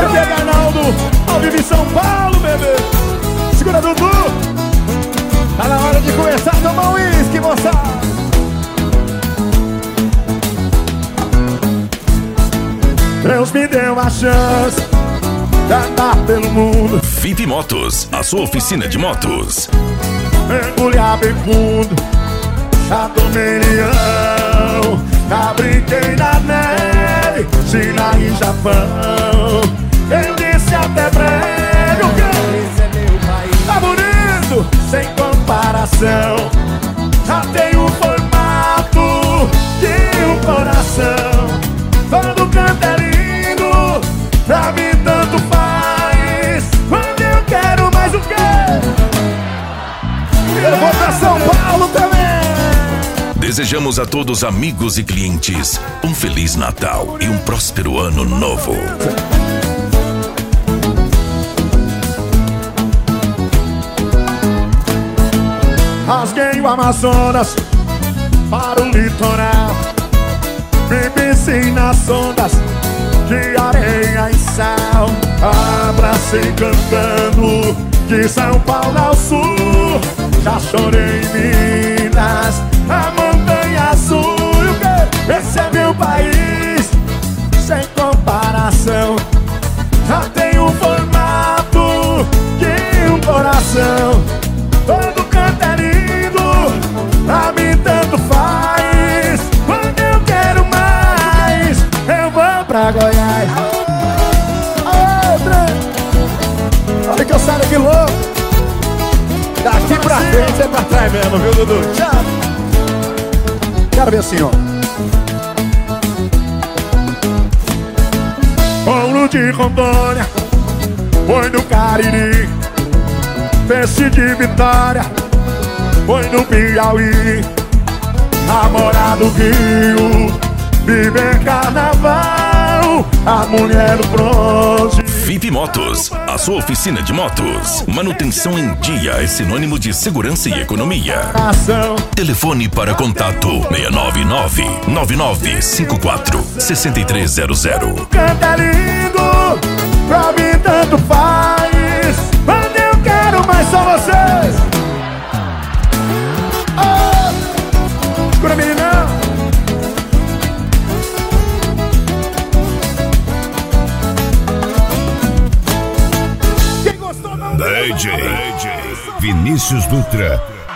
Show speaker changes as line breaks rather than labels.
Aqui é Arnaldo, ao vivo em São Paulo, bebê. Segura, Dudu. Tá na hora de começar a tomar um uísque, moçada. Deus me deu a chance de andar pelo mundo.
VIP Motos, a sua oficina de motos.
Mergulhar bem fundo, já tomei leão, já brinquei na neve, China e Japão. Eu disse até breve, esse é meu país. Tá bonito, sem comparação. Já tem o formato de um coração. Todo canto é lindo, pra mim tanto faz. Quando eu quero mais o quê? Eu vou pra São Paulo também.
Desejamos a todos, amigos e clientes, um Feliz Natal e um próspero Ano Novo.
Rasguei o Amazonas para o litoral. Me pensei nas ondas de areia e sal. Abracei cantando de São Paulo ao sul. Já chorei em Minas, a montanha azul. Esse é meu país, sem comparação. Já tem o formato de um coração. Todo canto é lindo, pra mim tanto faz. Quando eu quero mais, eu vou pra Goiás. Outra. Olha que eu saio daqui louco. Daqui pra frente é pra trás mesmo, viu, Dudu? Tchau. Quero ver assim, ó. Ouro de Rondônia, foi no Cariri. Peixe de Vitória, foi no Piauí. Namorado do Rio, viver carnaval. A mulher do bronze.
VIP Motos, a sua oficina de motos. Manutenção em dia é sinônimo de segurança e economia. Telefone para contato 699-9954-6300.
Canta lindo, pra mim tanto faz. Quando eu quero mais são vocês. Oh, cura meninão.
DJ Vinícius Dutra,